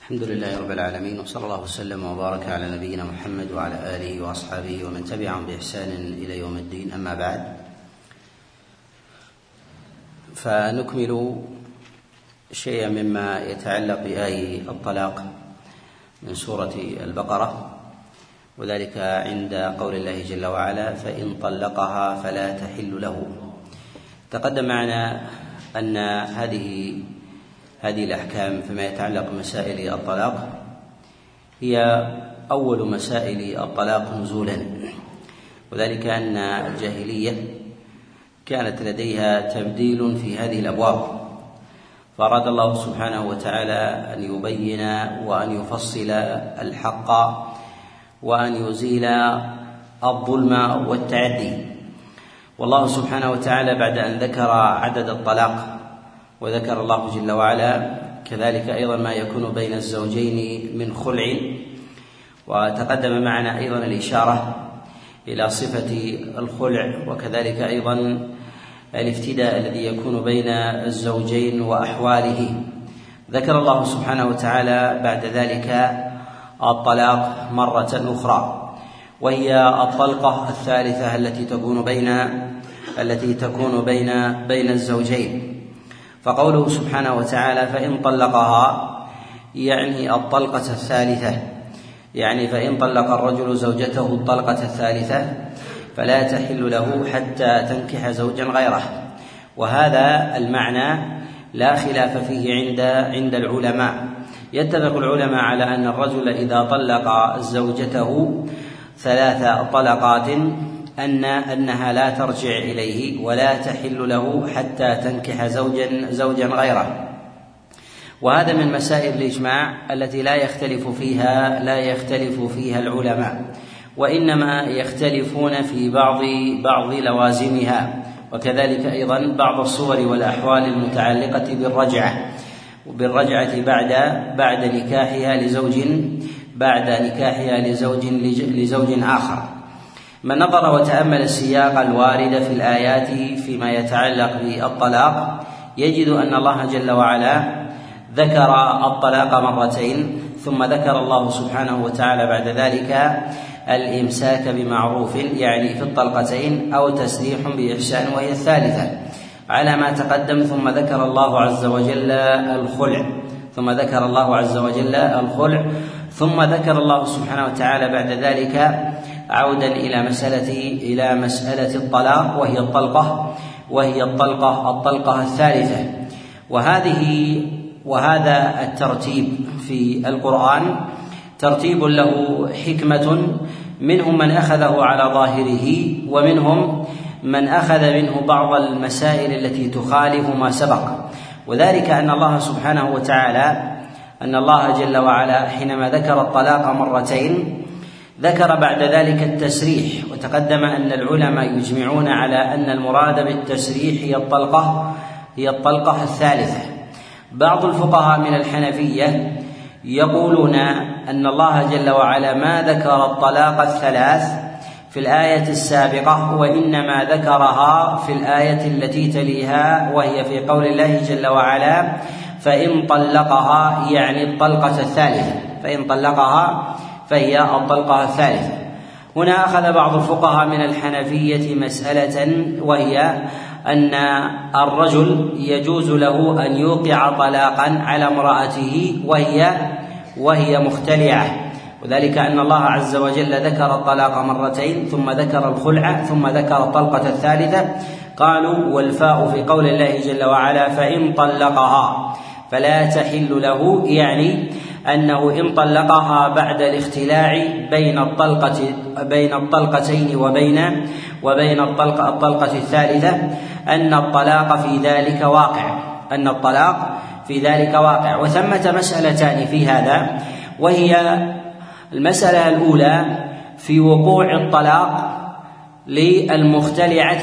الحمد لله رب العالمين، وصلى الله وسلم وبارك على نبينا محمد وعلى آله وأصحابه ومن تبعهم بإحسان إلى يوم الدين. أما بعد، فنكمل شيئا مما يتعلق بآية الطلاق من سورة البقرة، وذلك عند قول الله جل وعلا: فإن طلقها فلا تحل له. تقدم معنا أن هذه الأحكام فيما يتعلق بمسائل الطلاق هي أول مسائل الطلاق نزولا، وذلك أن الجاهلية كانت لديها تبديل في هذه الأبواب، فأراد الله سبحانه وتعالى أن يبين وأن يفصل الحق وأن يزيل الظلم والتعدي. والله سبحانه وتعالى بعد أن ذكر عدد الطلاق، وذكر الله جل وعلا كذلك أيضا ما يكون بين الزوجين من خلع، وتقدم معنا أيضا الإشارة إلى صفة الخلع، وكذلك أيضا الافتداء الذي يكون بين الزوجين وأحواله. ذكر الله سبحانه وتعالى بعد ذلك الطلاق مرة أخرى، وهي الطلقة الثالثة التي تكون بين الزوجين. فقوله سبحانه وتعالى: فإن طلقها، يعني الطلقة الثالثة، يعني فإن طلق الرجل زوجته الطلقة الثالثة فلا تحل له حتى تنكح زوجا غيره. وهذا المعنى لا خلاف فيه عند العلماء. يتفق العلماء على أن الرجل إذا طلق زوجته 3 طلقات أنها لا ترجع إليه ولا تحل له حتى تنكح زوجا غيره. وهذا من مسائل الإجماع التي لا يختلف فيها العلماء، وإنما يختلفون في بعض لوازمها، وكذلك أيضا بعض الصور والأحوال المتعلقة بالرجعة بعد نكاحها لزوج آخر. من نظر وتأمل السياق الوارد في الآيات فيما يتعلق بالطلاق يجد أن الله جل وعلا ذكر الطلاق مرتين، ثم ذكر الله سبحانه وتعالى بعد ذلك الإمساك بمعروف، يعني في الطلقتين، أو تسريح بإحسان وهي الثالثة على ما تقدم. ثم ذكر الله عز وجل ثم ذكر الله سبحانه وتعالى بعد ذلك عودا إلى مسألة الطلاق، وهي الطلقة الثالثة. وهذا الترتيب في القرآن ترتيب له حكمة، منهم من أخذه على ظاهره، ومنهم من أخذ منه بعض المسائل التي تخالف ما سبق. وذلك أن الله جل وعلا حينما ذكر الطلاق مرتين ذكر بعد ذلك التسريح، وتقدم أن العلماء يجمعون على أن المراد بالتسريح هي الطلقة الثالثة. بعض الفقهاء من الحنفية يقولون أن الله جل وعلا ما ذكر الطلاق الثلاث في الآية السابقة، وإنما ذكرها في الآية التي تليها، وهي في قول الله جل وعلا: فإن طلقها، يعني الطلقة الثالثة، فإن طلقها فهي الطلقة الثالثة. هنا أخذ بعض الفقهاء من الحنفية مسألة، وهي أن الرجل يجوز له أن يوقع طلاقا على امرأته وهي مختلعة، وذلك أن الله عز وجل ذكر الطلاق مرتين، ثم ذكر الخلع، ثم ذكر الطلقة الثالثة. قالوا: والفاء في قول الله جل وعلا: فإن طلقها فلا تحل له، يعني أنه إن طلقها بعد الاختلاع بين الطلقتين وبين الطلقة الثالثة أن الطلاق في ذلك واقع. وثمة مسألتان في هذا، وهي المسألة الأولى في وقوع الطلاق للمختلعة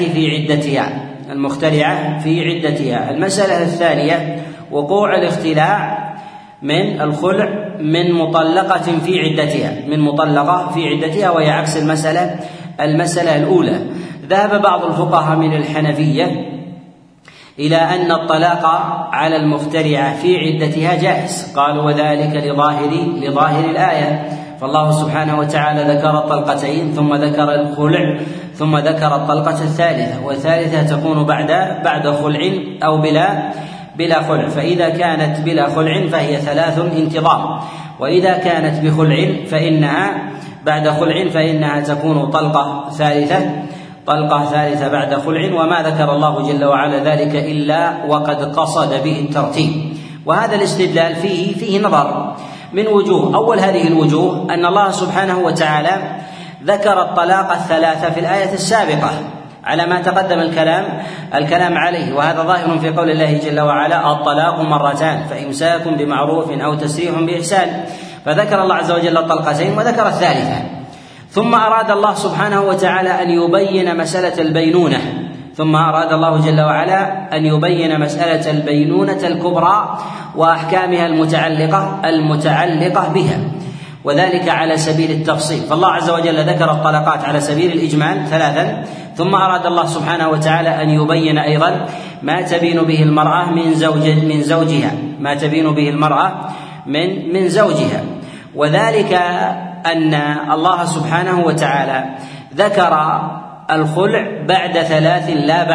في عدتها. المسألة الثانية وقوع الاختلاع من الخلع من مطلقة في عدتها، وهي عكس المسألة الأولى. ذهب بعض الفقهاء من الحنفية إلى أن الطلاق على المخترعة في عدتها جائز. قالوا وذلك لظاهر الآية، فالله سبحانه وتعالى ذكر الطلقتين ثم ذكر الخلع ثم ذكر الطلقة الثالثة، والثالثة تكون بعد خلع أو بلا خلع، فإذا كانت بلا خلع فهي 3 انتظام، وإذا كانت بخلع فإنها بعد خلع فإنها تكون طلقة ثالثة بعد خلع، وما ذكر الله جل وعلا ذلك إلا وقد قصد به الترتيب. وهذا الاستدلال فيه نظر من وجوه. أول هذه الوجوه أن الله سبحانه وتعالى ذكر الطلاق 3 في الآية السابقة على ما تقدم الكلام عليه، وهذا ظاهر في قول الله جل وعلا الطلاق 2 فإمساك بمعروف أو تسريح بإحسان، فذكر الله عز وجل الطلقتين وذكر الثالثة. ثم أراد الله سبحانه وتعالى أن يبين مسألة البينونة، ثم أراد الله جل وعلا أن يبين مسألة البينونة الكبرى وأحكامها المتعلقة بها، وذلك على سبيل التفصيل. فالله عز وجل ذكر الطلقات على سبيل الإجمال 3، ثم أراد الله سبحانه وتعالى أن يبين أيضا ما تبين به المرأة من زوجها، ما تبين به المرأة من زوجها، وذلك أن الله سبحانه وتعالى ذكر الخلع بعد 3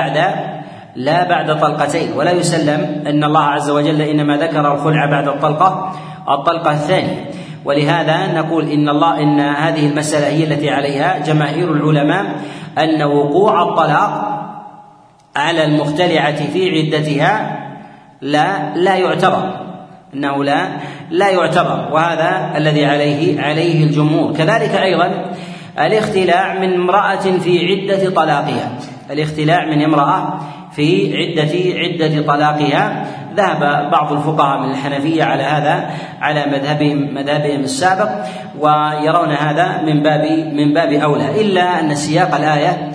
لا بعد طلقتين، ولا يسلم أن الله عز وجل إنما ذكر الخلع بعد الطلقة الثانية. ولهذا نقول إن هذه المسألة هي التي عليها جماهير العلماء، أن وقوع الطلاق على المختلعة في عدتها لا يعتبر، إنه لا يعتبر، وهذا الذي عليه الجمهور. كذلك أيضا الاختلاع من امرأة في عدة طلاقها، الاختلاع من امرأة في عدة طلاقها، ذهب بعض الفقهاء من الحنفية على هذا على مذهبهم السابق، ويرون هذا من باب أولى، إلا أن سياق الآية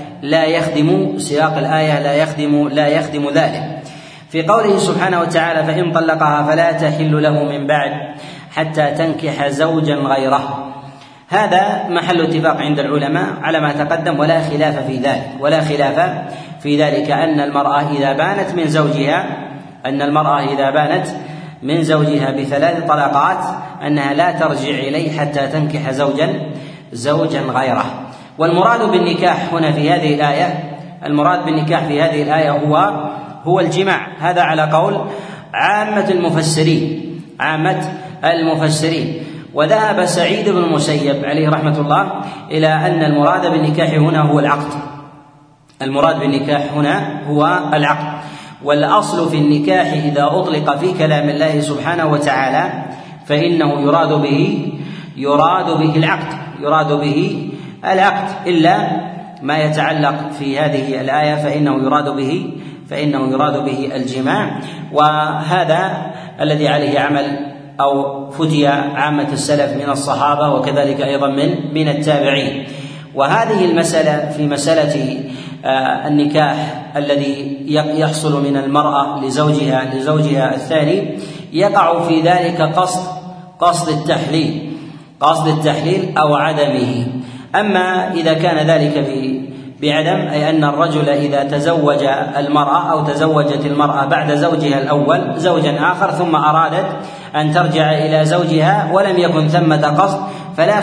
لا يخدم ذلك. في قوله سبحانه وتعالى فإن طلقها فلا تحل له من بعد حتى تنكح زوجا غيره، هذا محل اتفاق عند العلماء على ما تقدم، ولا خلاف في ذلك أن المرأة إذا بانت من زوجها ب3 طلقات أنها لا ترجع إليه حتى تنكح زوجا غيره. والمراد بالنكاح هنا في هذه الآية هو الجماع، هذا على قول عامة المفسرين. وذهب سعيد بن المسيب عليه رحمة الله إلى أن المراد بالنكاح هنا هو العقد، والأصل في النكاح إذا أطلق في كلام الله سبحانه وتعالى فإنه يراد به العقد، إلا ما يتعلق في هذه الآية فإنه يراد به الجماع، وهذا الذي عليه عمل أو فتي عامة السلف من الصحابة وكذلك أيضا من التابعين. وهذه المسألة في مسألة النكاح الذي يحصل من المرأة لزوجها الثاني، يقع في ذلك قصد التحليل أو عدمه. أما إذا كان ذلك بعدم، أي أن الرجل إذا تزوج المرأة أو تزوجت المرأة بعد زوجها الأول زوجا آخر ثم أرادت أن ترجع إلى زوجها ولم يكن ثمة قصد، فلا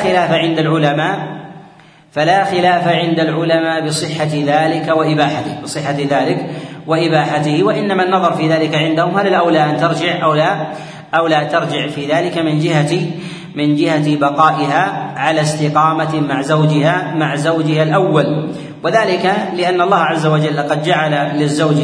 خلاف عند العلماء بصحة ذلك وإباحته، وإنما النظر في ذلك عندهم هل الأولى أن ترجع أو لا ترجع في ذلك من جهة بقائها على استقامة مع زوجها الأول. وذلك لأن الله عز وجل قد جعل للزوج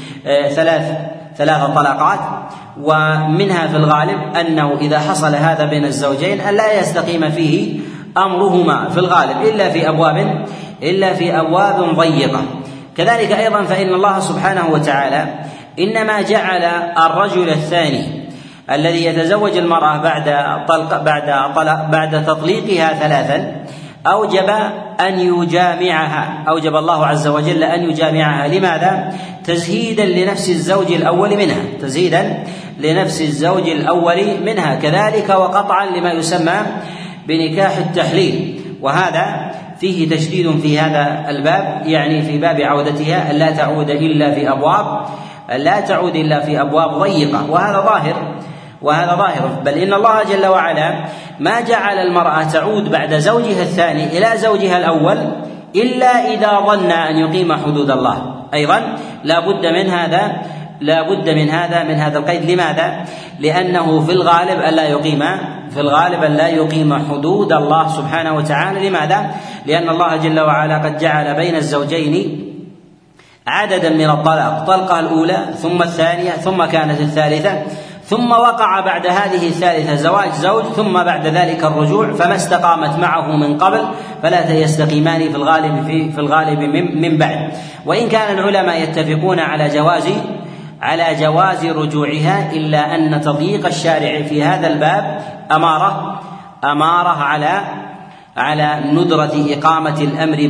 3 طلقات، ومنها في الغالب أنه إذا حصل هذا بين الزوجين أن لا يستقيم فيه أمرهما في الغالب إلا في أبواب ضيقة. كذلك أيضا فإن الله سبحانه وتعالى إنما جعل الرجل الثاني الذي يتزوج المرأة بعد تطليقها 3 أوجب الله عز وجل أن يجامعها. لماذا؟ تزهيدا لنفس الزوج الأول منها، كذلك وقطعا لما يسمى بنكاح التحليل، وهذا فيه تشديد في هذا الباب، يعني في باب عودتها ألا تعود إلا في لا تعود إلا في أبواب ضيقة، وهذا ظاهر، بل إن الله جل وعلا ما جعل المرأة تعود بعد زوجها الثاني إلى زوجها الأول إلا إذا ظن أن يقيم حدود الله. أيضا لا بد من هذا القيد. لماذا؟ لأنه في الغالب أن لا يقيم حدود الله سبحانه وتعالى. لماذا؟ لأن الله جل وعلا قد جعل بين الزوجين عددا من الطلاق، طلقة الأولى ثم الثانية ثم كانت الثالثة، ثم وقع بعد هذه الثالثة زواج زوج، ثم بعد ذلك الرجوع، فما استقامت معه من قبل فلا يستقيمان في الغالب من بعد. وإن كان العلماء يتفقون على جواز رجوعها، إلا أن تضييق الشارع في هذا الباب أمارة على ندرة إقامة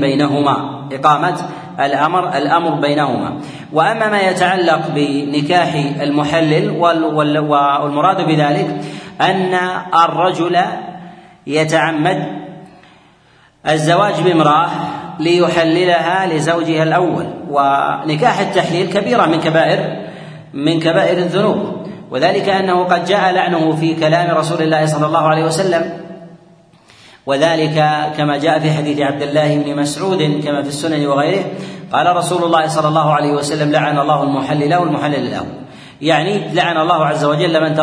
الأمر بينهما. وأما ما يتعلق بنكاح المحلل، والمراد بذلك أن الرجل يتعمد الزواج بامرأة ليحللها لزوجها الأول، ونكاح التحليل كبيرة من كبائر الذنوب، وذلك أنه قد جاء لعنه في كلام رسول الله صلى الله عليه وسلم، وذلك كما جاء في حديث عبد الله بن مسعود كما في السنن وغيره، قال رسول الله صلى الله عليه وسلم: لعن الله المحلل والمحلل له، يعني لعن الله عز وجل من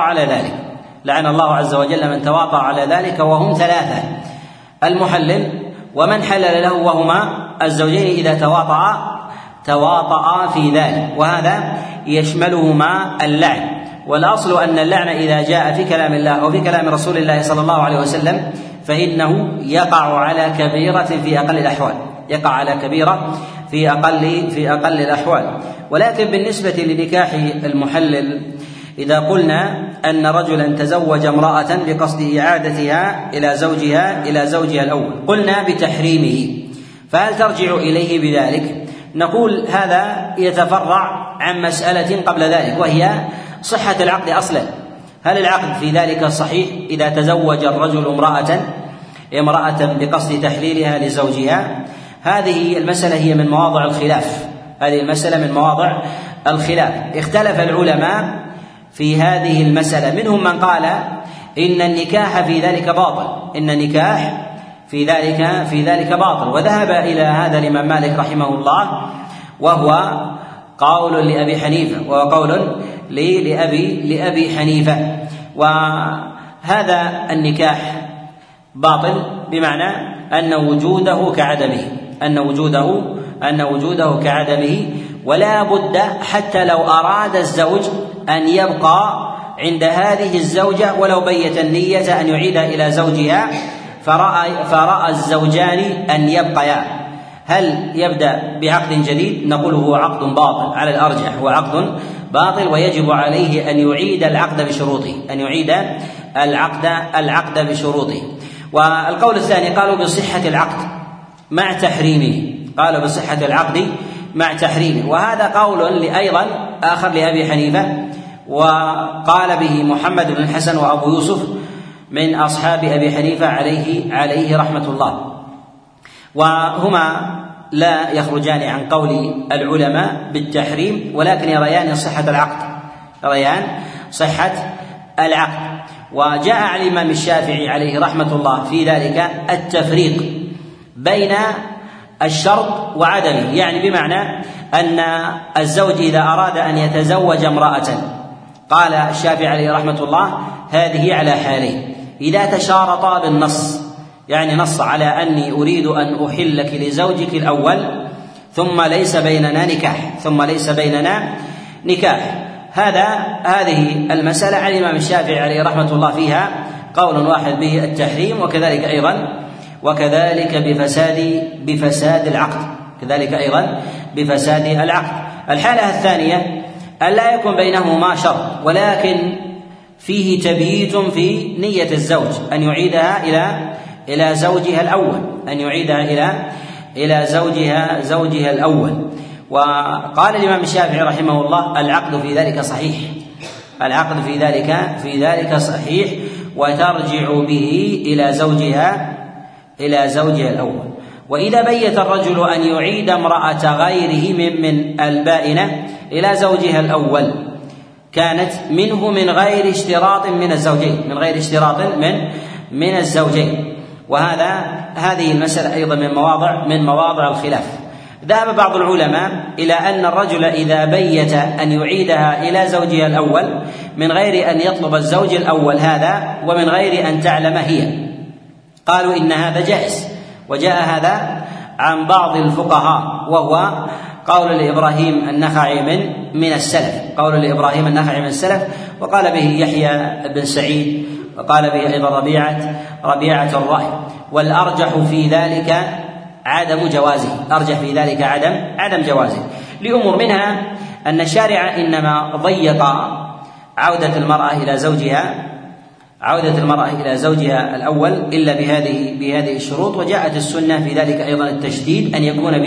تواطأ على ذلك، وهم ثلاثة: المحلل ومن حلل له، وهما الزوجين إذا تواطأ في ذلك، وهذا يشملهما اللعن. والأصل أن اللعن إذا جاء في كلام الله أو في كلام رسول الله صلى الله عليه وسلم فإنه يقع على كبيرة في أقل الأحوال. ولكن بالنسبة لنكاح المحلل، إذا قلنا أن رجلا تزوج امرأة بقصد إعادتها إلى زوجها الأول، قلنا بتحريمه، فهل ترجع إليه بذلك؟ نقول هذا يتفرع عن مسألة قبل ذلك، وهي صحة العقد أصلا. هل العقد في ذلك صحيح إذا تزوج الرجل امرأة بقصد تحليلها لزوجها؟ هذه المسألة هي من مواضع الخلاف. اختلف العلماء في هذه المسألة، منهم من قال إن النكاح في ذلك باطل، وذهب إلى هذا الإمام مالك رحمه الله، وهو قول لأبي حنيفة، وهو قول لأبي حنيفة. وهذا النكاح باطل بمعنى أن وجوده كعدمه، ولا بد حتى لو أراد الزوج أن يبقى عند هذه الزوجة ولو بيت النية أن يعيد إلى زوجها، فرأى الزوجان أن يبقيا، هل يبدأ بعقد جديد؟ نقول هو عقد باطل، على الأرجح هو عقد باطل، ويجب عليه أن يعيد العقد بشروطه. والقول الثاني قالوا بصحة العقد مع تحريمه، وهذا قول أيضا آخر لأبي حنيفة، وقال به محمد بن الحسن وأبو يوسف من أصحاب أبي حنيفة عليه رحمة الله، وهما لا يخرجان عن قول العلماء بالتحريم، ولكن يريان صحة العقد. وجاء عن الإمام الشافعي عليه رحمة الله في ذلك التفريق بين الشرط وعدمه، يعني بمعنى أن الزوج إذا أراد أن يتزوج امرأة، قال الشافعي عليه رحمة الله: هذه على حالين: إذا تشارطا بالنص، يعني نص على أني أريد أن أحلك لزوجك الأول ثم ليس بيننا نكاح. هذه المسألة على الإمام الشافعي عليه رحمة الله فيها قول واحد به التحريم، وكذلك بفساد العقد. الحالة الثانية أن لا يكون بينهما شرط، ولكن فيه تبييت في نية الزوج أن يعيدها إلى زوجها الأول. وقال الإمام الشافعي رحمه الله: العقد في ذلك صحيح، وترجع به إلى زوجها الأول. وإذا بيت الرجل أن يعيد امرأة غيره من البائنة، إلى زوجها الأول كانت منه من غير اشتراط من الزوجين من الزوجين. هذه المسألة أيضا من مواضع الخلاف. ذهب بعض العلماء إلى أن الرجل إذا بيت أن يعيدها إلى زوجها الأول من غير أن يطلب الزوج الأول هذا ومن غير أن تعلم هي، قالوا إن هذا جائز. وجاء هذا عن بعض الفقهاء وهو قول لإبراهيم النخعي من السلف، وقال به يحيى بن سعيد، وقال به أيضا ربيعة الرأي. والأرجح في ذلك عدم جوازه لأمور، منها أن الشارع إنما ضيق عودة المرأة إلى زوجها الأول إلا بهذه الشروط. وجاءت السنة في ذلك أيضا التشديد أن يكون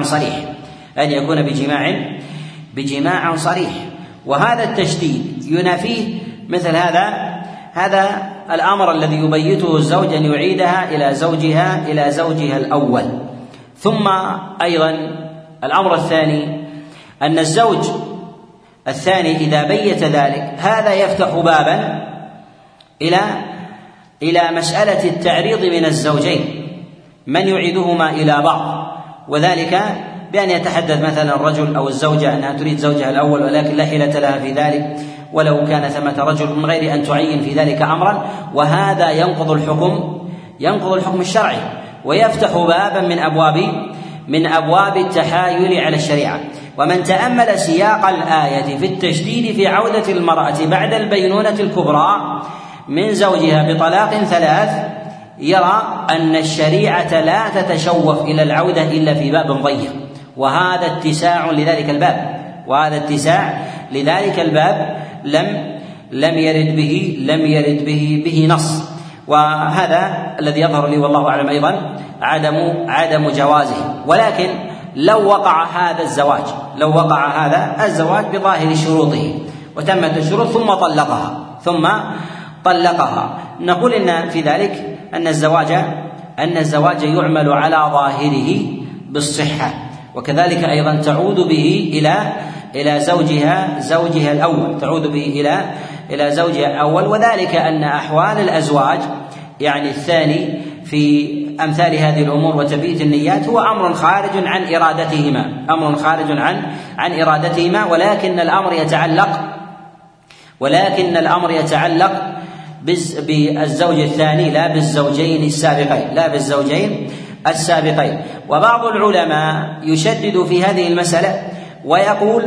بجماع صريح، وهذا التشديد ينافيه مثل هذا الأمر الذي يبيته الزوج أن يعيدها إلى زوجها الأول. ثم أيضا الأمر الثاني أن الزوج الثاني إذا بيت ذلك هذا يفتح بابا إلى مسألة التعريض من الزوجين، من يعيدهما إلى بعض، وذلك بأن يتحدث مثلا الرجل أو الزوجة أنها تريد زوجها الأول ولكن لا حيلة لها في ذلك، ولو كان ثمة رجل من غير أن تعين في ذلك أمرا، وهذا ينقض الحكم الشرعي ويفتح بابا من أبواب التحايل على الشريعة. ومن تأمل سياق الآية في التشديد في عودة المرأة بعد البينونة الكبرى من زوجها بطلاق 3 يرى أن الشريعة لا تتشوف إلى العودة إلا في باب ضيق، وهذا اتساع لذلك الباب لم يرد به نص. وهذا الذي يظهر لي والله أعلم أيضا عدم جوازه. ولكن لو وقع هذا الزواج بظاهر شروطه وتمت الشروط ثم طلقها نقول إن في ذلك أن الزواج يعمل على ظاهره بالصحة، وكذلك أيضا تعود به إلى زوجها الأول، وذلك أن أحوال الأزواج يعني الثاني في أمثال هذه الأمور وتبييت النيات هو أمر خارج عن إرادتهما، ولكن الأمر يتعلق بالزوج الثاني لا بالزوجين السابقين. وبعض العلماء يشدد في هذه المسألة ويقول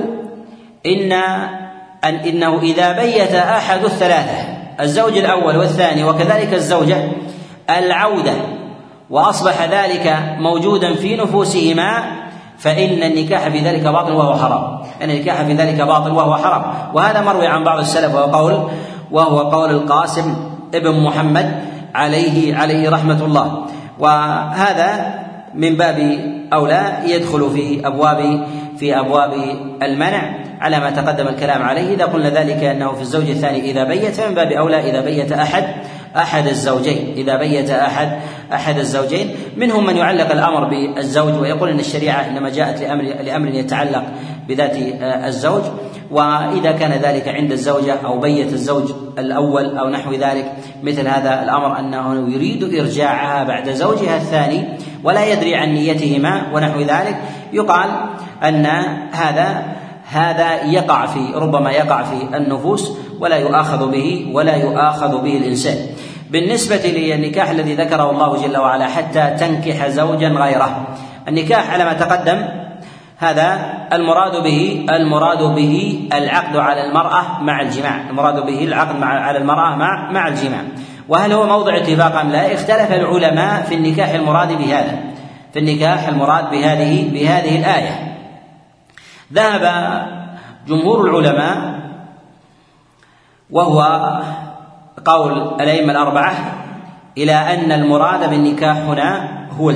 إنه إذا بيت أحد الثلاثة الزوج الأول والثاني وكذلك الزوجة العودة وأصبح ذلك موجودا في نفوسهما فإن النكاح في ذلك باطل وهو حرام. وهذا مروي عن بعض السلف وهو قول القاسم ابن محمد عليه رحمة الله. وهذا من باب أولى يدخل في أبواب المنع على ما تقدم الكلام عليه. إذا قلنا ذلك أنه في الزوج الثاني إذا بيت من باب أولى إذا بيت أحد الزوجين. منهم من يعلق الأمر بالزوج ويقول أن الشريعة إنما جاءت لأمر يتعلق بذات الزوج، وإذا كان ذلك عند الزوجة أو بيت الزوج الأول أو نحو ذلك مثل هذا الأمر أنه يريد إرجاعها بعد زوجها الثاني ولا يدري عن نيتهما ونحو ذلك، يقال أن هذا ربما يقع في النفوس ولا يؤاخذ به الإنسان. بالنسبة للنكاح الذي ذكره الله جل وعلا حتى تنكح زوجا غيره، النكاح على ما تقدم هذا المراد به العقد على المرأة مع الجماع، وهل هو موضع اتفاق أم لا؟ اختلف العلماء في النكاح المراد بهذه الآية. ذهب جمهور العلماء وهو قول الأئمة الأربعة إلى أن المراد بالنكاح هنا هو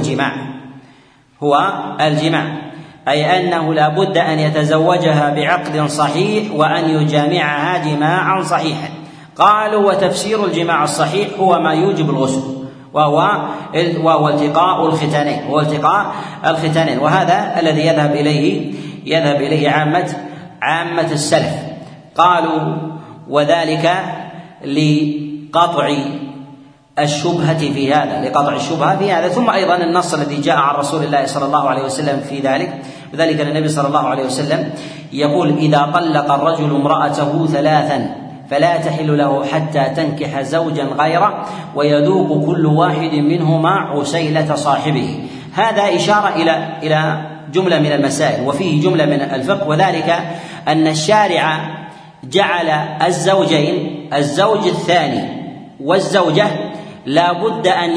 الجماع، أي أنه لا بد أن يتزوجها بعقد صحيح وأن يجامعها جماعا صحيحا. قالوا وتفسير الجماع الصحيح هو ما يوجب الغسل وهو التقاء الختانين، وهذا الذي يذهب إليه عامة السلف. قالوا وذلك لقطع الشبهة في هذا، ثم أيضا النص الذي جاء عن رسول الله صلى الله عليه وسلم في ذلك، وذلك النبي صلى الله عليه وسلم يقول: إذا طلق الرجل امرأته 3 فلا تحل له حتى تنكح زوجا غيره ويذوق كل واحد منهما عسيلة صاحبه. هذا إشارة إلى جملة من المسائل وفيه جملة من الفقه، وذلك أن الشارع جعل الزوجين، الزوج الثاني والزوجة، لا بد أن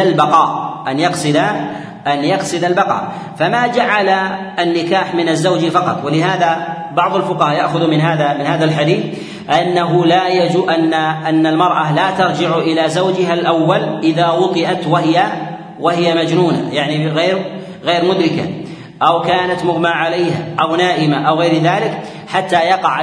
يقصد البقاء، فما جعل النكاح من الزوج فقط. ولهذا بعض الفقهاء يأخذ من هذا الحديث أنه لا يجوز أن المرأة لا ترجع إلى زوجها الأول إذا وطئت وهي مجنونة، يعني غير مدركة، أو كانت مغمى عليها أو نائمة أو غير ذلك، حتى يقع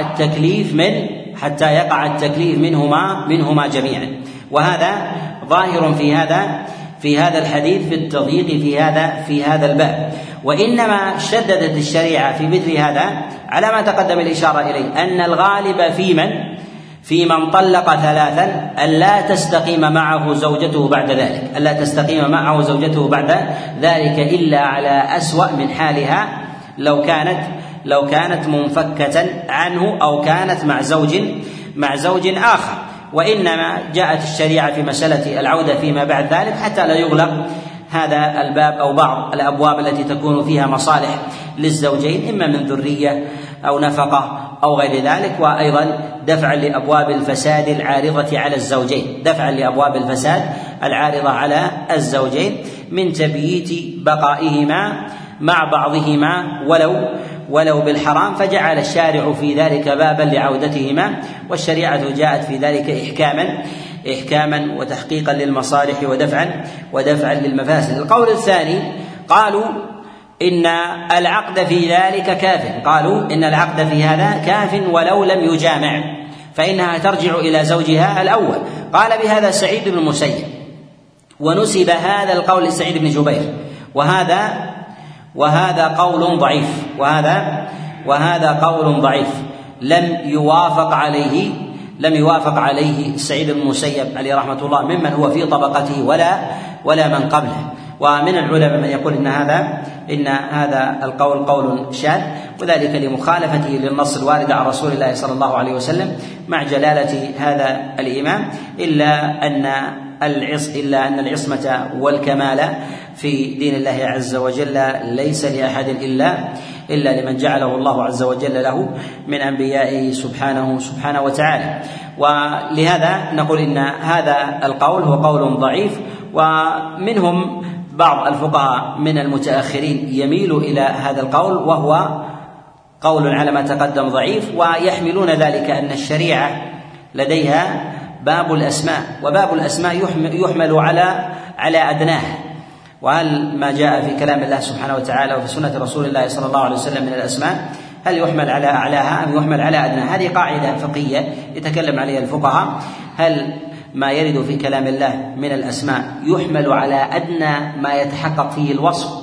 التكليف منهما جميعا. وهذا ظاهر في هذا الحديث في التضييق في هذا الباب. وإنما شددت الشريعة في مثل هذا على ما تقدم الإشارة إليه، أن الغالب في من طلق 3 ألا تستقيم معه زوجته بعد ذلك إلا على أسوأ من حالها لو كانت منفكة عنه أو كانت مع زوج آخر. وإنما جاءت الشريعة في مسألة العودة فيما بعد ذلك حتى لا يغلق هذا الباب أو بعض الأبواب التي تكون فيها مصالح للزوجين، إما من ذرية أو نفقة أو غير ذلك، وأيضا دفعا لأبواب الفساد العارضة على الزوجين من تبييت بقائهما مع بعضهما ولو بالحرام، فجعل الشارع في ذلك بابا لعودتهما، والشريعة جاءت في ذلك إحكاما وتحقيقا للمصالح ودفعا للمفاسد. القول الثاني قالوا إن العقد في ذلك كاف ولو لم يجامع، فإنها ترجع إلى زوجها الأول. قال بهذا سعيد بن المسيب، ونسب هذا القول لسعيد بن جبير، وهذا قول ضعيف لم يوافق عليه سعيد بن المسيب عليه رحمة الله ممن هو في طبقته ولا من قبله. ومن العلماء من يقول إن هذا القول قول شاذ، وذلك لمخالفته للنص الوارد عن رسول الله صلى الله عليه وسلم مع جلالة هذا الإمام، إلا أن العصمة والكمال في دين الله عز وجل ليس لأحد إلا لمن جعله الله عز وجل له من أنبيائه سبحانه وتعالى. ولهذا نقول إن هذا القول هو قول ضعيف، ومنهم بعض الفقهاء من المتأخرين يميل إلى هذا القول، وهو قول على ما تقدم ضعيف، ويحملون ذلك أن الشريعة لديها باب الأسماء، وباب الأسماء يحمل على أدناه، وهل ما جاء في كلام الله سبحانه وتعالى وفي سنة رسول الله صلى الله عليه وسلم من الأسماء هل يحمل على أعلاها أم يحمل على أدناها؟ هذه قاعدة فقهية يتكلم عليها الفقهاء، هل ما يرد في كلام الله من الأسماء يحمل على أدنى ما يتحقق فيه الوصف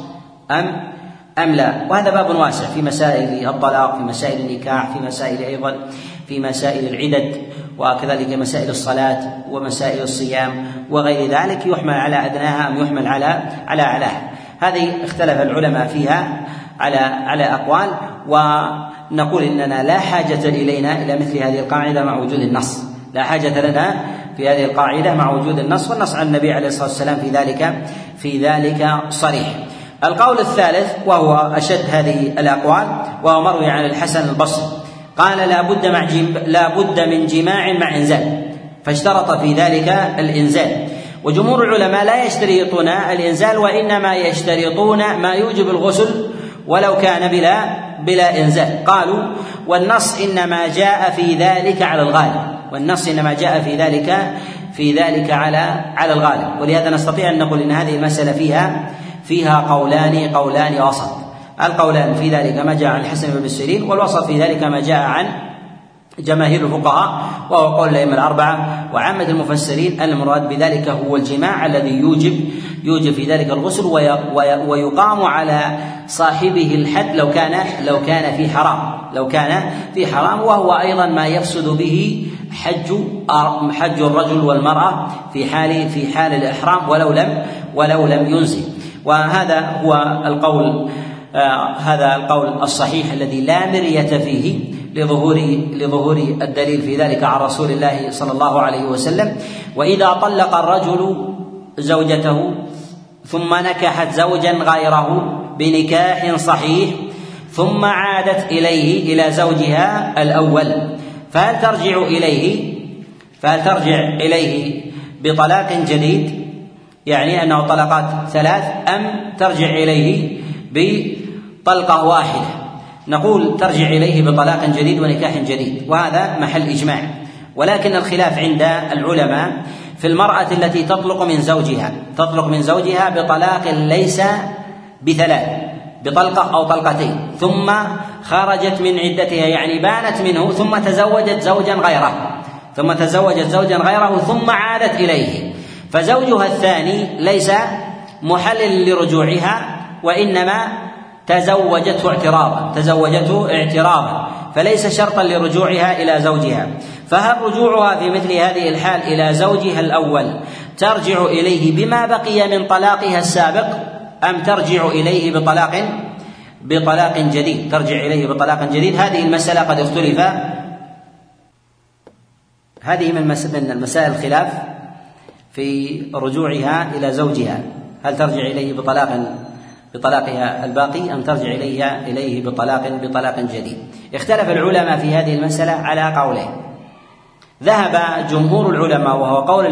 أم لا؟ وهذا باب واسع في مسائل الطلاق، في مسائل النكاح، في مسائل العدد، وكذلك مسائل الصلاة ومسائل الصيام وغير ذلك، يحمل على أدناها أم يحمل على أعلاها. هذه اختلف العلماء فيها على أقوال، ونقول إننا لا حاجة إلينا إلى مثل هذه القاعدة مع وجود النص، لا حاجة لنا في هذه القاعدة مع وجود النص، والنص عن النبي عليه الصلاة والسلام في ذلك صريح. القول الثالث وهو أشد هذه الأقوال، وهو مروي عن الحسن البصري، قال لا بد من جماع مع إنزال، فاشترط في ذلك الإنزال. وجمهور العلماء لا يشترطون الإنزال، وإنما يشترطون ما يوجب الغسل ولو كان بلا إنزال. قالوا والنص إنما جاء في ذلك على الغالب، ولهذا نستطيع أن نقول إن هذه المسألة فيها قولان وسط. القولان في ذلك ما جاء عن الحسن بن سيرين، والوسط في ذلك ما جاء جماهير الفقهاء، وهو قول الأئمة الأربعة وعامة المفسرين أن المراد بذلك هو الجماع الذي يوجب في ذلك الغسل، ويقام على صاحبه الحد لو كان في حرام، وهو أيضا ما يفسد به حج الرجل والمرأة في حال الإحرام ولو لم ينزل. وهذا هو القول الصحيح الذي لا مرية فيه لظهور الدليل في ذلك عن رسول الله صلى الله عليه وسلم. وإذا طلق الرجل زوجته ثم نكحت زوجا غيره بنكاح صحيح ثم عادت إلى زوجها الأول، فهل ترجع إليه بطلاق جديد، يعني أنه طلقات 3، أم ترجع إليه بطلقة واحدة؟ نقول ترجع إليه بطلاق جديد ونكاح جديد، وهذا محل إجماع. ولكن الخلاف عند العلماء في المرأة التي تطلق من زوجها بطلاق ليس ب3، بطلقة أو طلقتين، ثم خرجت من عدتها، يعني بانت منه، ثم تزوجت زوجا غيره ثم عادت إليه، فزوجها الثاني ليس محلل لرجوعها، وإنما تزوجته اعتراضا، فليس شرطا لرجوعها إلى زوجها. فهل رجوعها في مثل هذه الحال إلى زوجها الأول ترجع إليه بما بقي من طلاقها السابق، أم ترجع إليه بطلاق جديد؟ هذه المسألة قد اختلف، هذه من المسائل الخلاف في رجوعها إلى زوجها، هل ترجع إليه بطلاقها الباقي أم ترجع إليه بطلاق جديد؟ اختلف العلماء في هذه المسألة على قولين. ذهب جمهور العلماء وهو قول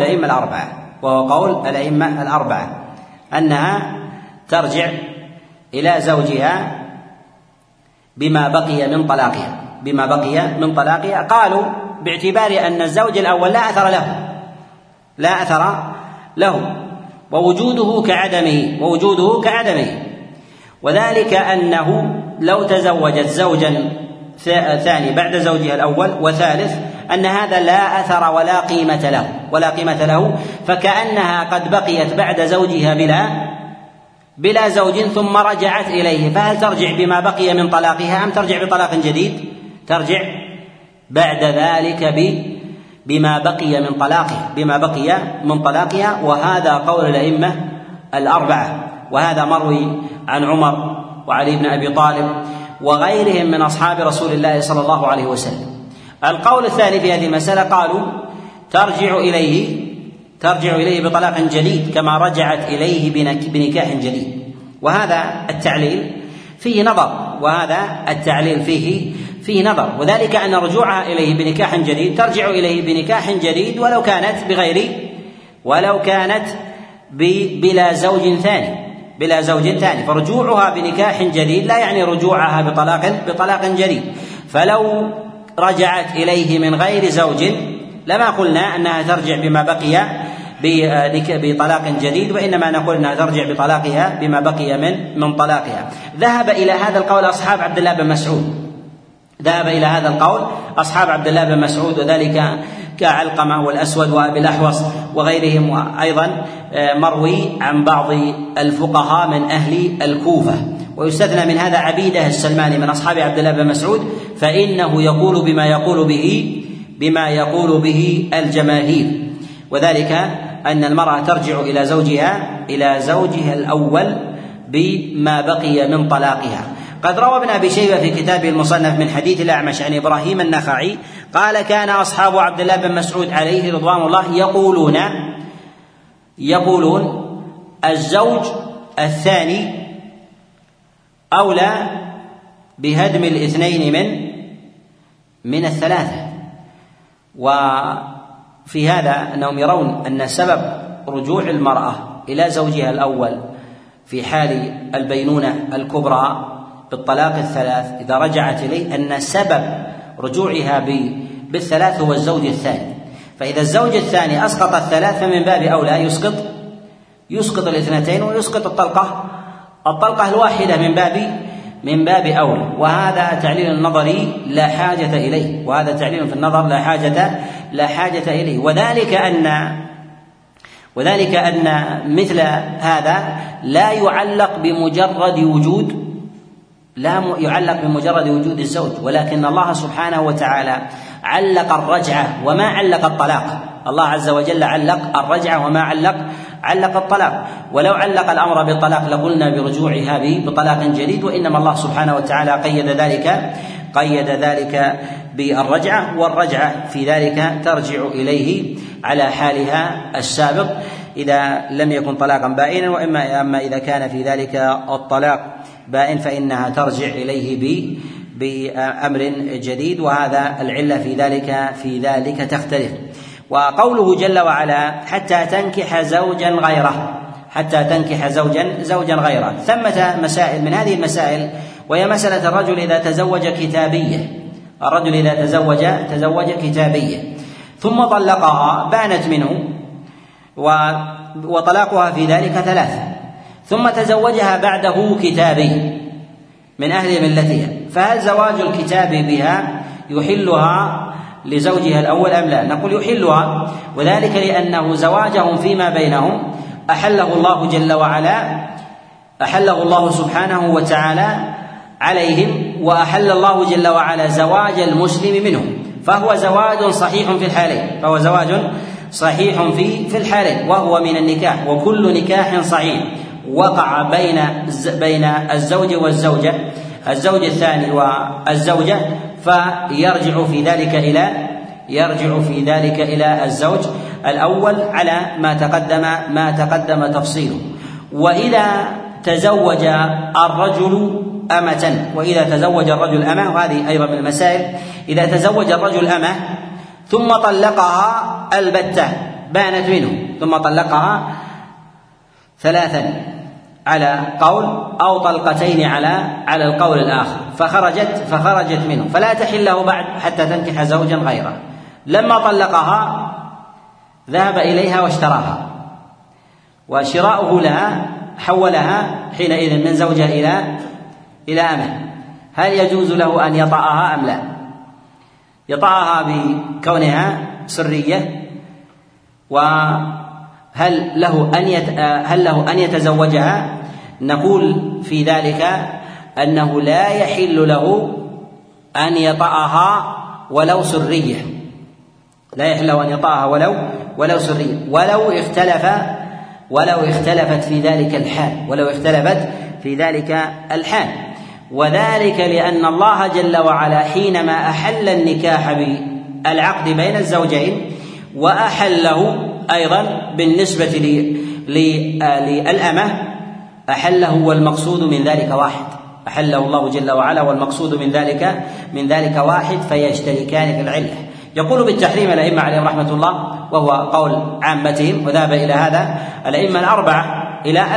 الأئمة الأربعة أنها ترجع إلى زوجها بما بقي من طلاقها، قالوا باعتبار أن الزوج الأول لا أثر له ووجوده كعدمه، وذلك أنه لو تزوجت زوجا ثاني بعد زوجها الأول وثالث أن هذا لا أثر ولا قيمة له، فكأنها قد بقيت بعد زوجها بلا زوج ثم رجعت إليه، فهل ترجع بما بقي من طلاقها أم ترجع بطلاق جديد؟ ترجع بعد ذلك بما بقي من طلاقها، وهذا قول الأئمة الأربعة، وهذا مروي عن عمر وعلي بن أبي طالب وغيرهم من أصحاب رسول الله صلى الله عليه وسلم. القول الثاني في هذه المسألة قالوا ترجع إليه بطلاق جديد كما رجعت إليه بنكاح جديد، وهذا التعليل فيه نظر، وذلك أن رجوعها إليه بنكاح جديد ترجع إليه بنكاح جديد ولو كانت بلا زوج ثاني، فرجوعها بنكاح جديد لا يعني رجوعها بطلاق جديد. فلو رجعت إليه من غير زوج لما قلنا أنها ترجع بما بقي بطلاق جديد، وإنما نقول أنها ترجع بطلاقها بما بقي من طلاقها. ذهب إلى هذا القول أصحاب عبد الله بن مسعود، وذلك كعلقمة والأسود وأبي الأحوص وغيرهم، وأيضا مروي عن بعض الفقهاء من أهل الكوفة. ويستثنى من هذا عبيدة السلماني من أصحاب عبد الله بن مسعود، فإنه يقول بما يقول به الجماهير، وذلك أن المرأة ترجع إلى زوجها الأول بما بقي من طلاقها. قد روى ابن أبي شيبة في كتابه المصنف من حديث الأعمش عن إبراهيم النخعي قال كان أصحاب عبد الله بن مسعود عليه رضوان الله يقولون الزوج الثاني أولى بهدم الاثنين من الثلاثة. وفي هذا أنهم يرون أن سبب رجوع المرأة إلى زوجها الأول في حال البينونة الكبرى بالطلاق الثلاث إذا رجعت إليه أن سبب رجوعها بالثلاث هو الزوج الثاني، فإذا الزوج الثاني أسقط الثلاث فمن باب أولى يسقط الاثنتين ويسقط الطلقة الواحدة من باب أولى. وهذا تعليل النظري لا حاجة إليه، وهذا تعليل في النظر لا حاجة إليه. وذلك أن مثل هذا لا يعلق بمجرد وجود الزوج، ولكن الله سبحانه وتعالى علق الرجعة وما علق الطلاق. الله عز وجل علق الرجعة وما علق الطلاق. ولو علق الأمر بالطلاق لقلنا برجوعها بطلاق جديد، وإنما الله سبحانه وتعالى قيد ذلك بالرجعة، والرجعة في ذلك ترجع إليه على حالها السابق إذا لم يكن طلاقا بائنا، أما إذا كان في ذلك الطلاق بائن فإنها ترجع إليه بأمر جديد، وهذا العلة في ذلك تختلف. وقوله جل وعلا حتى تنكح زوجا غيره، ثمة مسائل من هذه المسائل، وهي مسألة الرجل إذا تزوج كتابية ثم طلقها بانت منه وطلاقها في ذلك 3، ثم تزوجها بعده كتابي من أهل ملتها، فهل زواج الكتاب بها يحلها لزوجها الأول أم لا؟ نقول يحلها، وذلك لأنه زواجهم فيما بينهم أحله الله سبحانه وتعالى عليهم، وأحل الله جل وعلا زواج المسلم منهم، فهو زواج صحيح في الحالين، وهو من النكاح، وكل نكاح صحيح وقع بين الزوج والزوجة، الزوج الثاني والزوجة، فيرجع في ذلك إلى الزوج الأول على ما تقدم تفصيله. وإذا تزوج الرجل أمة، وهذه أيضا من المسائل، إذا تزوج الرجل أمة ثم طلقها البتة بانت منه، ثم طلقها 3 على قول، أو طلقتين على القول الآخر، فخرجت منه، فلا تحل له بعد حتى تنكح زوجا غيره. لما طلقها ذهب إليها واشتراها، وشراؤه لها حولها حينئذ من زوجة إلى أمه. هل يجوز له أن يطأها أم لا؟ يطأها بكونها سرية، وهل له أن يتزوجها؟ نقول في ذلك أنه لا يحل له أن يطأها ولو سرية، لا يحل له أن يطأها ولو سرية، ولو اختلفت في ذلك الحال، وذلك لأن الله جل وعلا حينما أحل النكاح بالعقد بين الزوجين وأحله أيضا بالنسبة للأمة أحله والمقصود من ذلك واحد، أحله الله جل وعلا والمقصود من ذلك واحد، فيشتركان في العلة. يقول بالتحريم الأئمة عليهم رحمة الله، وهو قول عامتهم، وذهب إلى هذا الأئمة الأربعة إلى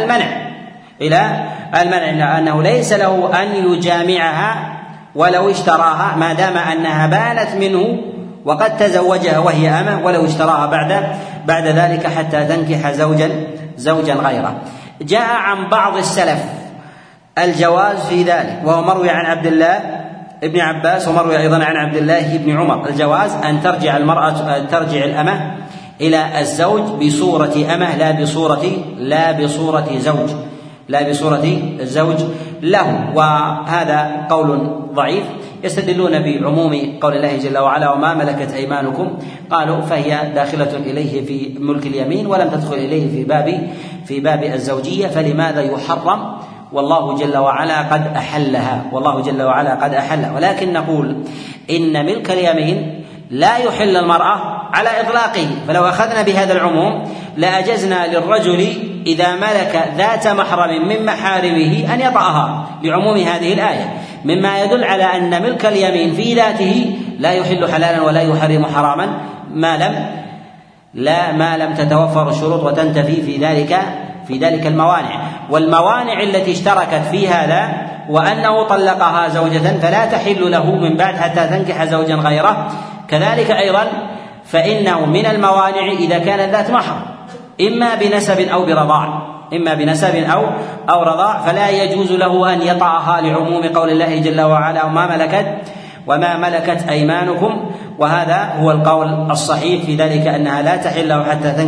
المنع أنه ليس له أن يجامعها ولو اشتراها، ما دام أنها بانت منه وقد تزوجها وهي أمة، ولو اشتراها بعد ذلك حتى تنكح زوجا غيره. جاء عن بعض السلف الجواز في ذلك، وهو مروي عن عبد الله ابن عباس، ومروي أيضا عن عبد الله بن عمر، الجواز أن ترجع الأمة إلى الزوج بصورة أمة لا بصورة زوج له. وهذا قول ضعيف، يستدلون بعموم قول الله جل وعلا وما ملكت أيمانكم، قالوا فهي داخلة إليه في ملك اليمين ولم تدخل إليه في باب الزوجية، فلماذا يحرم والله جل وعلا قد أحلها. ولكن نقول إن ملك اليمين لا يحل المرأة على إطلاقه، فلو أخذنا بهذا العموم لأجزنا للرجل إذا ملك ذات محرم من محارمه أن يطأها لعموم هذه الآية، مما يدل على أن ملك اليمين في ذاته لا يحل حلالا ولا يحرم حراما ما لم تتوفر الشروط وتنتفي في ذلك الموانع. والموانع التي اشتركت في هذا وأنه طلقها زوجة فلا تحل له من بعد حتى تنكح زوجا غيره، كذلك أيضا فإنه من الموانع إذا كانت ذات محرم إما بنسب أو برضاع، إما بنسب أو رضاع، فلا يجوز له أن يطأها لعموم قول الله جل وعلا وما ملكت أيمانكم، وهذا هو القول الصحيح في ذلك، أنها لا تحل له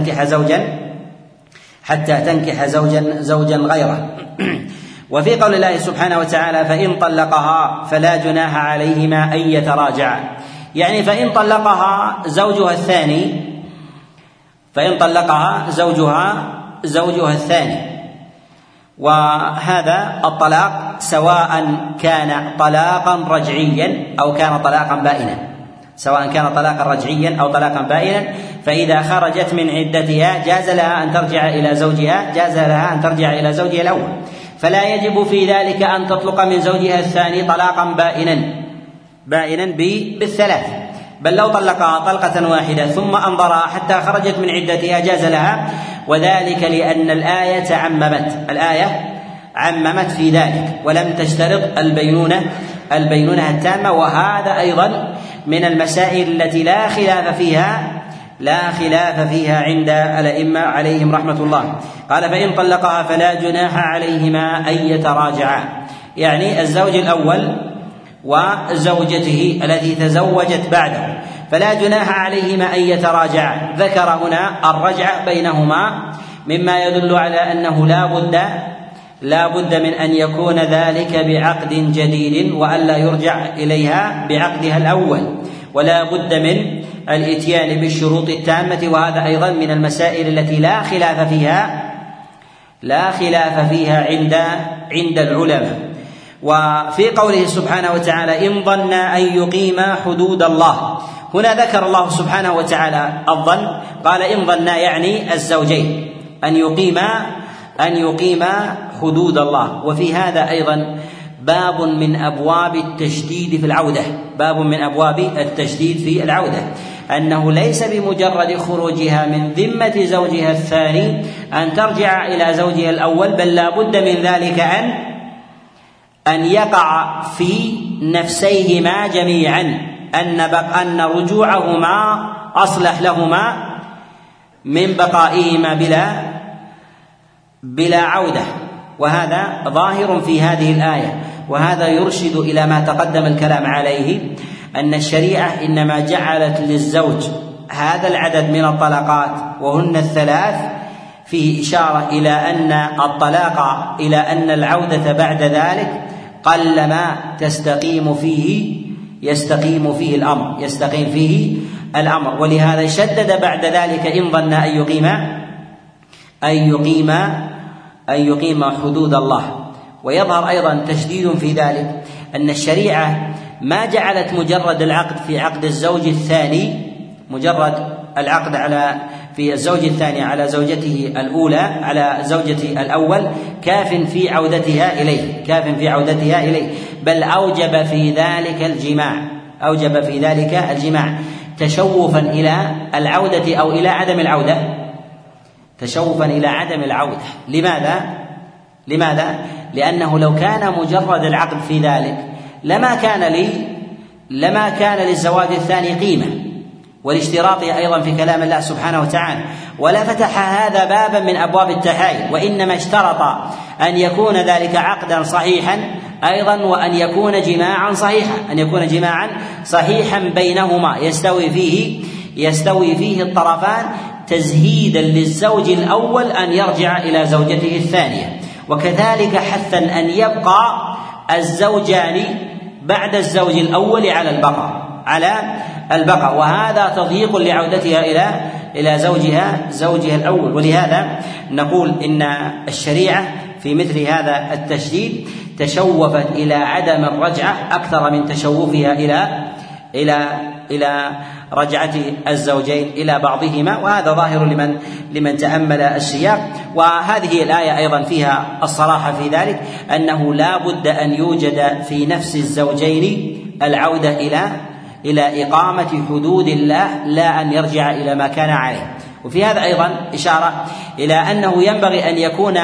حتى تنكح زوجا غيره. وفي قول الله سبحانه وتعالى فإن طلقها فلا جناح عليهما أن يتراجعا، يعني فإن طلقها زوجها الثاني، وهذا الطلاق سواء كان طلاقا رجعيا أو كان طلاقا بائنا، فإذا خرجت من عدتها جاز لها أن ترجع إلى زوجها الأول، فلا يجب في ذلك أن تطلق من زوجها الثاني طلاقا بائنا بالثلاث، بل لو طلقها طلقة واحدة ثم أنظرها حتى خرجت من عدتها جاز لها، وذلك لأن الآية عممت في ذلك ولم تشترط البينونة التامة. وهذا أيضا من المسائل التي لا خلاف فيها عند الأئمة عليهم رحمة الله. قال فإن طلقها فلا جناح عليهما أن يتراجعا، يعني الزوج الأول وزوجته التي تزوجت بعده فلا جناح عليهما أن يتراجعا. ذكر هنا الرجعة بينهما مما يدل على أنه لا بد من أن يكون ذلك بعقد جديد وألا يرجع إليها بعقدها الأول، ولا بد من الإتيان بالشروط التامة. وهذا أيضا من المسائل التي لا خلاف فيها عند العلماء. وفي قوله سبحانه وتعالى إن ظن أن يقيما حدود الله، هنا ذكر الله سبحانه وتعالى الظن، قال إن ظن يعني الزوجين أن يقيما حدود الله. وفي هذا أيضا باب من أبواب التشديد في العودة، أنه ليس بمجرد خروجها من ذمة زوجها الثاني أن ترجع إلى زوجها الأول، بل لا بد من ذلك أن يقع في نفسيهما جميعا أن رجوعهما أصلح لهما من بقائهما بلا عودة، وهذا ظاهر في هذه الآية. وهذا يرشد إلى ما تقدم الكلام عليه، أن الشريعة إنما جعلت للزوج هذا العدد من الطلقات وهن الثلاث، فيه إشارة إلى أن العودة بعد ذلك قلما يستقيم فيه الأمر. ولهذا شدد بعد ذلك إن ظن أن يقيم حدود الله. ويظهر أيضا تشديد في ذلك أن الشريعة ما جعلت مجرد العقد في عقد الزوج الثاني، مجرد العقد في الزوج الثاني على زوجته الأولى على زوجته الأول كاف في عودتها إليه، بل أوجب في ذلك الجماع تشوفا إلى العودة أو إلى عدم العودة. لماذا؟ لأنه لو كان مجرد العقد في ذلك لما كان للزواج الثاني قيمة، والاشتراط أيضا في كلام الله سبحانه وتعالى، ولا فتح هذا بابا من أبواب التحايل، وإنما اشترط أن يكون ذلك عقدا صحيحا أيضا، وأن يكون جماعا صحيحا بينهما يستوي فيه الطرفان، تزهيدا للزوج الأول أن يرجع إلى زوجته الثانية، وكذلك حثا أن يبقى الزوجان بعد الزوج الأول على البقاء، وهذا تضييق لعودتها إلى زوجها الأول. ولهذا نقول إن الشريعة في مثل هذا التشديد تشوفت إلى عدم الرجعة أكثر من تشوفها إلى رجعة الزوجين إلى بعضهما، وهذا ظاهر لمن تأمل السياق. وهذه الآية أيضا فيها الصراحة في ذلك، أنه لا بد أن يوجد في نفس الزوجين العودة إلى إقامة حدود الله، لا أن يرجع إلى ما كان عليه. وفي هذا أيضا إشارة إلى أنه ينبغي أن يكون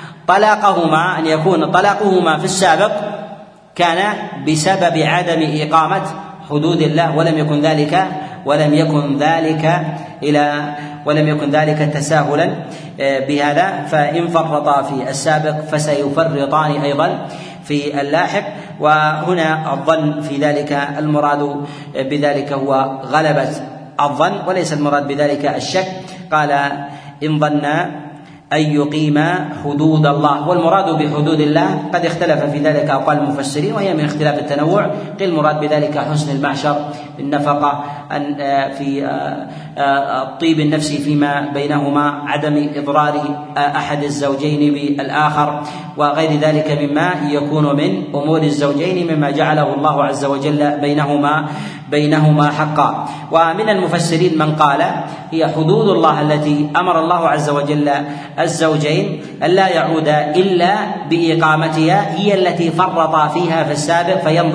طلاقهما في السابق كان بسبب عدم إقامة حدود الله، ولم يكن ذلك ولم يكن ذلك تساهلا بهذا، فإن فرطا في السابق فسيفرطان أيضا في اللاحق. وهنا الظن في ذلك المراد بذلك هو غلبة الظن وليس المراد بذلك الشك. قال إن ظن أن يقيم حدود الله، والمراد بحدود الله قد اختلف في ذلك أقوال المفسرين وهي من اختلاف التنوع. قيل المراد بذلك حسن المعشر، النفقة، في الطيب النفسي فيما بينهما، عدم إضرار أحد الزوجين بالآخر، وغير ذلك مما يكون من أمور الزوجين مما جعله الله عز وجل بينهما حقا. ومن المفسرين من قال هي حدود الله التي أمر الله عز وجل الزوجين ألا يعود إلا بإقامتها، هي التي فرطا فيها في السابق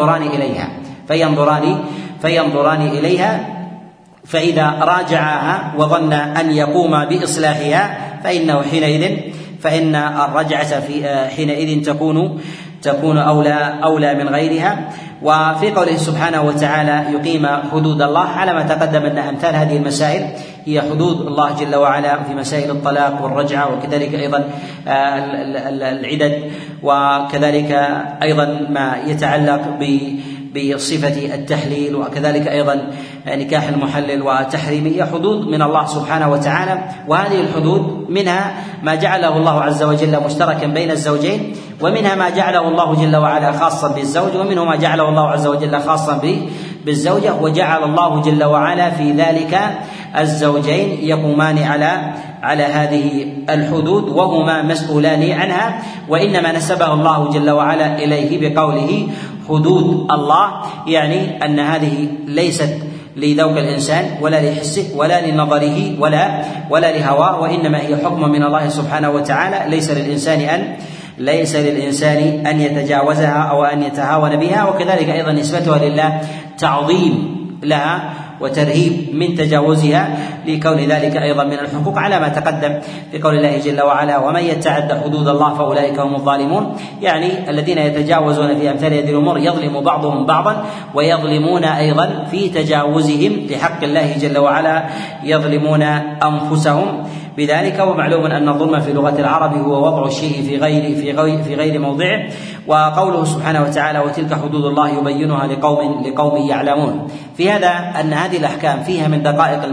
فينظران إليها، فإذا راجعها وظن أن يقوم بإصلاحها فإن الرجعة حينئذ تكون أولى من غيرها. وفي قوله سبحانه وتعالى يقيم حدود الله، على ما تقدم أن أمثال هذه المسائل هي حدود الله جل وعلا في مسائل الطلاق والرجعة، وكذلك أيضا العدد، وكذلك أيضا ما يتعلق بصفة التحليل، وكذلك أيضا نكاح المحلل وتحريمه، هي حدود من الله سبحانه وتعالى. وهذه الحدود منها ما جعله الله عز وجل مشتركا بين الزوجين، ومنها ما جعله الله جل وعلا خاصا بالزوج، ومنه ما جعله الله عز وجل خاصا بالزوجة. وجعل الله جل وعلا في ذلك الزوجين يقومان على هذه الحدود وهما مسؤولان عنها، وإنما نسبه الله جل وعلا إليه بقوله حدود الله، يعني أن هذه ليست لذوق الإنسان ولا لحسه ولا لنظره ولا لهواه، وإنما هي حكم من الله سبحانه وتعالى، ليس للإنسان أن يتجاوزها أو أن يتهاون بها. وكذلك أيضا نسبتها لله تعظيم لها وترهيب من تجاوزها، لكون ذلك أيضا من الحقوق، على ما تقدم في قول الله جل وعلا ومن يتعد حدود الله فأولئك هم الظالمون، يعني الذين يتجاوزون في أمثال هذه الأمور يظلم بعضهم بعضا، ويظلمون أيضا في تجاوزهم لحق الله جل وعلا يظلمون أنفسهم بذلك. ومعلوم أن الظلم في لغة العرب هو وضع الشيء في غير موضعه. وقوله سبحانه وتعالى وتلك حدود الله يبينها لقوم يعلمون، في هذا أن هذه الأحكام فيها من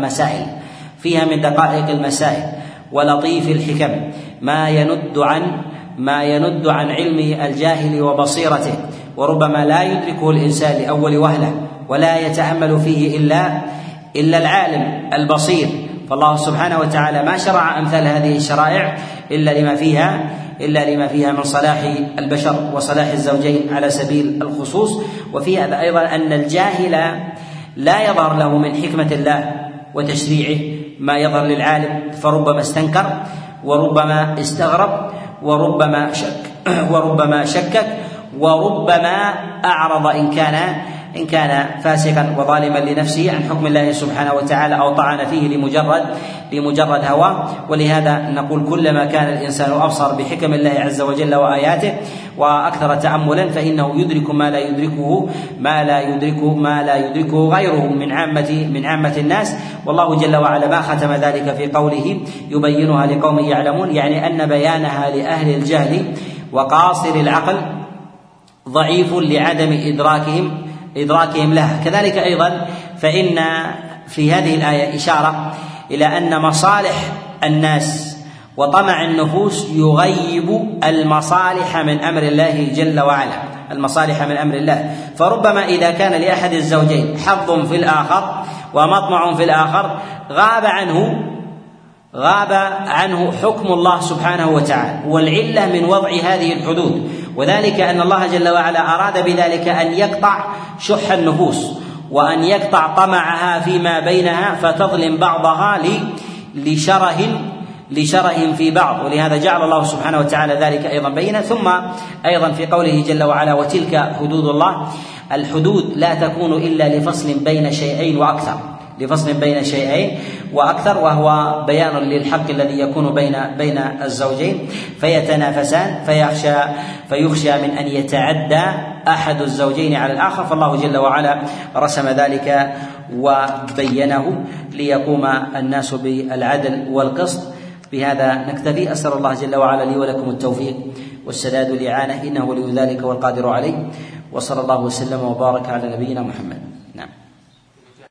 دقائق المسائل ولطيف الحكم ما يند عن علم الجاهل وبصيرته، وربما لا يدركه الإنسان لأول وهلة ولا يتأمل فيه إلا العالم البصير. فالله سبحانه وتعالى ما شرع أمثال هذه الشرائع إلا لما فيها من صلاح البشر وصلاح الزوجين على سبيل الخصوص. وفي هذا أيضا أن الجاهل لا يظهر له من حكمة الله وتشريعه ما يظهر للعالم، فربما استنكر وربما استغرب وربما شكك وربما أعرض إن كان فاسقا وظالما لنفسه عن حكم الله سبحانه وتعالى أو طعن فيه لمجرد هواه. ولهذا نقول كلما كان الإنسان أبصر بحكم الله عز وجل وآياته وأكثر تأملا فإنه يدرك ما لا يدركه غيره من عامة الناس. والله جل وعلا ما ختم ذلك في قوله يبينها لقوم يعلمون، يعني أن بيانها لأهل الجهل وقاصر العقل ضعيف لعدم إدراكهم لها. كذلك أيضا فإن في هذه الآية إشارة إلى أن مصالح الناس وطمع النفوس يغيب المصالح من أمر الله جل وعلا، المصالح من أمر الله. فربما إذا كان لأحد الزوجين حظ في الآخر ومطمع في الآخر غاب عنه حكم الله سبحانه وتعالى، والعلة من وضع هذه الحدود، وذلك أن الله جل وعلا أراد بذلك أن يقطع شح النفوس وأن يقطع طمعها فيما بينها فتظلم بعضها لشره في بعض، ولهذا جعل الله سبحانه وتعالى ذلك أيضا بينا. ثم أيضا في قوله جل وعلا وتلك حدود الله، الحدود لا تكون إلا لفصل بين شيئين وأكثر، لفصل بين شيئين وأكثر، وهو بيان للحق الذي يكون بين الزوجين فيتنافسان فيخشى من أن يتعدى أحد الزوجين على الآخر، فالله جل وعلا رسم ذلك وبينه ليقوم الناس بالعدل والقسط. بهذا نكتفي. أسأل الله جل وعلا لي ولكم التوفيق والسداد والإعانة، إنه ولي ذلك والقادر عليه، وصلى الله وسلم وبارك على نبينا محمد.